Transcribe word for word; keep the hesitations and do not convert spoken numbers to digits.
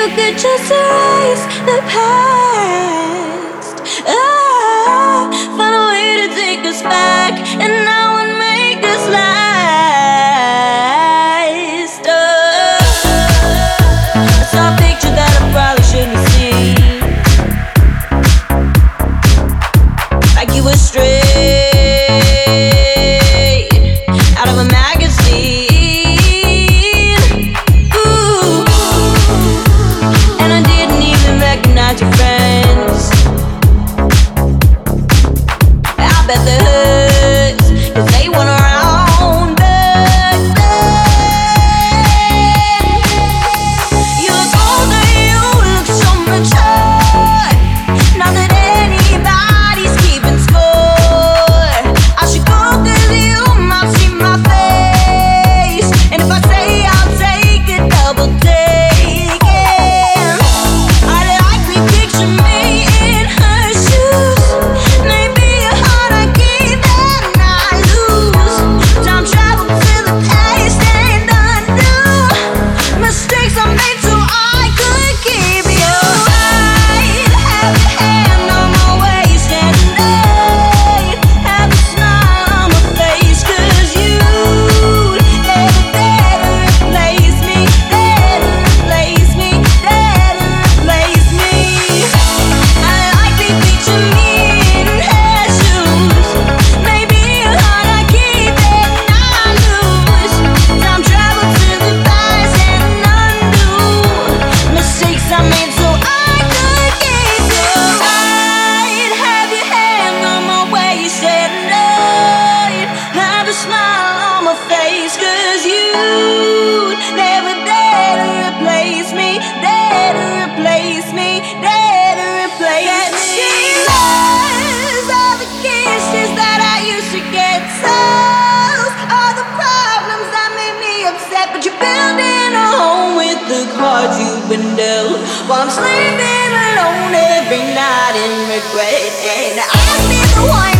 could just erase the past. Ah, find a way to take us back, and now and make us last. Oh, I saw a picture that I probably shouldn't have seen, like you were straight out of a magazine. Your friends, I bet the hoods, cause they weren't around back then. You look older, you look so mature. Not that anybody's keeping score. I should go cause you might see my face, and if I say I'll take a double take. But you're building a home with the cards you've been dealt, while I'm sleeping alone every night in regret. And I'll be the one